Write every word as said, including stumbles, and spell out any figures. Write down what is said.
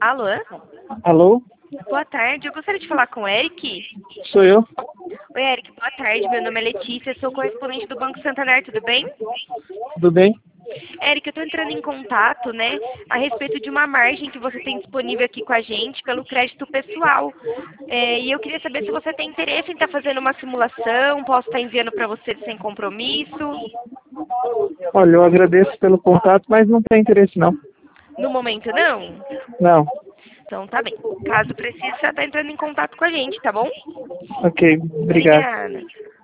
Alô? Alô? Boa tarde, eu gostaria de falar com o Eric. Sou eu? Oi, Eric, boa tarde. Meu nome é Letícia, sou correspondente do Banco Santander, tudo bem? Tudo bem? Eric, eu estou entrando em contato, né, a respeito de uma margem que você tem disponível aqui com a gente pelo crédito pessoal. É, e eu queria saber se você tem interesse em estar fazendo uma simulação, posso estar enviando para você sem compromisso. Olha, eu agradeço pelo contato, mas não tem interesse não. No momento, não? Não. Então tá bem. Caso precise, você está entrando em contato com a gente, tá bom? Ok, obrigado. Obrigada.